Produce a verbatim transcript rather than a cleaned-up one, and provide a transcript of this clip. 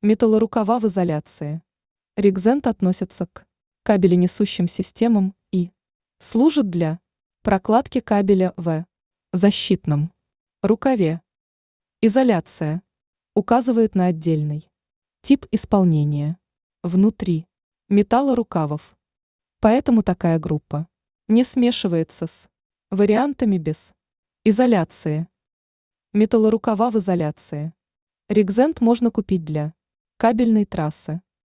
Металлорукава в изоляции. Ригзент относится к кабеленесущим системам и служит для прокладки кабеля в защитном рукаве. Изоляция указывает на отдельный тип исполнения внутри металлорукавов. Поэтому такая группа не смешивается с вариантами без изоляции. Металлорукава в изоляции. Ригзент можно купить для кабельной трассы.